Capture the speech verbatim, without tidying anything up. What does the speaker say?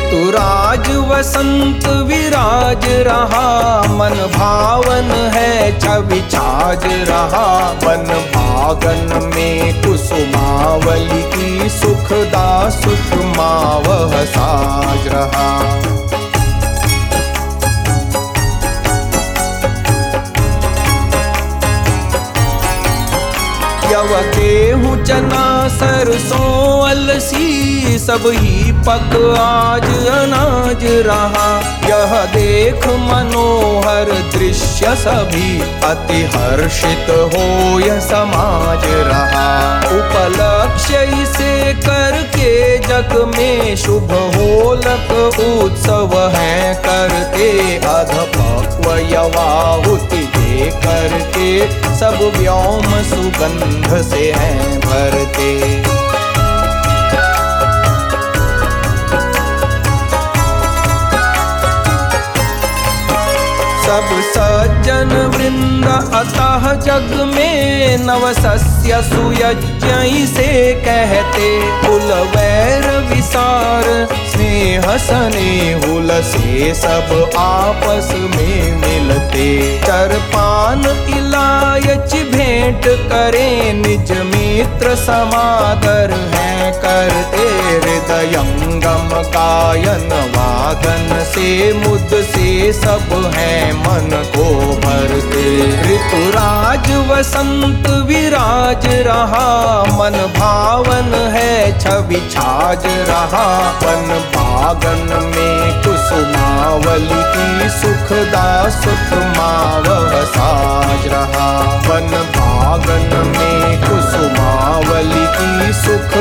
ऋतुराज वसंत विराज रहा, मन भावन है छवि छाज रहा। वन भागन में कुसुमावली की सुखदा सुषमा वह साज रहा। यव गेहूं चना सरसों अलसी, सब ही पक आज अनाज रहा। यह देख मनोहर दृश्य सभी, अति हर्षित हो यह समाज रहा। उपलक्ष्य इसे करके जग में शुभ होलक उत्सव है करते। अधपक्व यवाहुति दे करके, सब व्योम सुगंध से हैं भरते। सब सज्जन वृंद अतः जग में, नव सस्य सुयज्ञ इसे कहते। कुल वैर विसार स्नेह स्नेहुल से, सब आपस में मिलते। चरपान इलायच भेंट करें, निज मित्र समादर हैं करते। हृदयंगम गायन वादन से, मुद से सब हैं मन को भरते। ऋतुराज वसंत विराज रहा, मन भावन है छवि छाज रहा। वन भागन में कुसुमावली की सुखदा सुषमा वह साज रहा। वन भागन में कुसुमावली की सुख